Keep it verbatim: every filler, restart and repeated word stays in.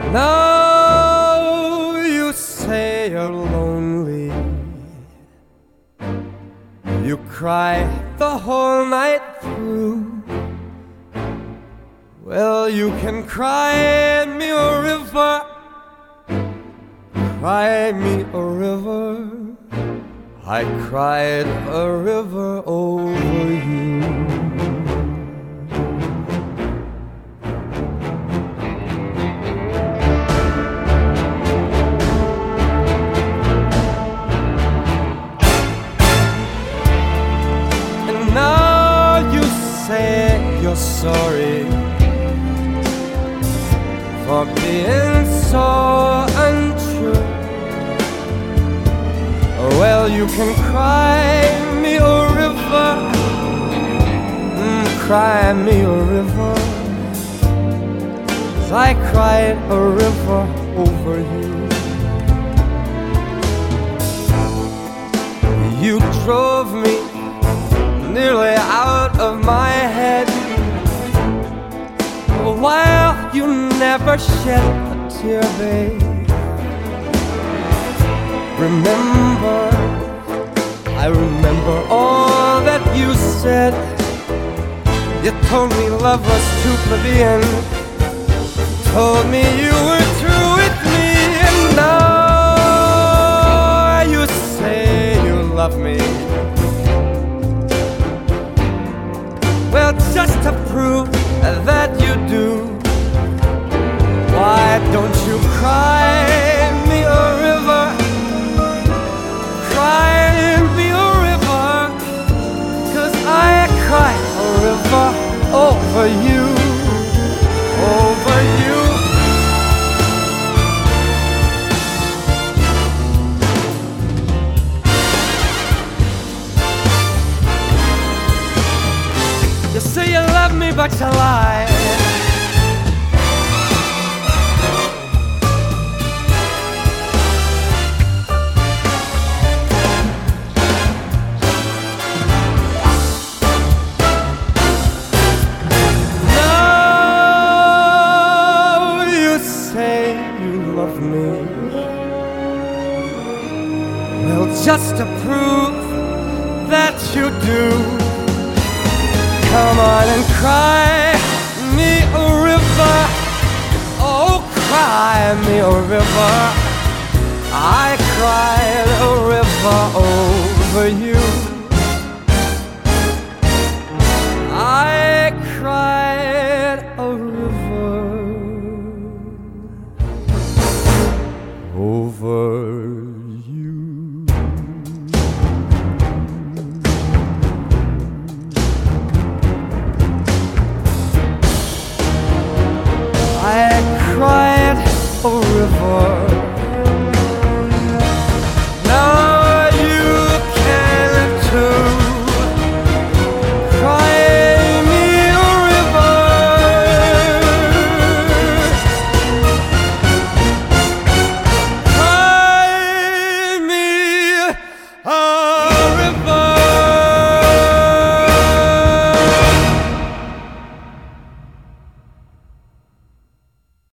Now you say you're lonely. You cry the whole night through. Well, you can cry me a river, cry me a river. I cried a river over you. And now you say you're sorry for being so untrue. Well, you can cry me a river, mm, cry me a river, 'cause I cried a river over you. You drove me nearly out of my head, while you never shed a tear, babe. Remember, I remember all that you said. You told me love was too plebeian, told me you were true with me. And now you say you love me. Well, just to prove that you do, why don't you cry me a river? Cry me a river, 'cause I cry a river over you, over you. You say you love me, but you lie. Me. Well, just to prove that you do, come on and cry me a river. Oh, cry me a river. I cried a river over you. I cried a river over you. I cried a river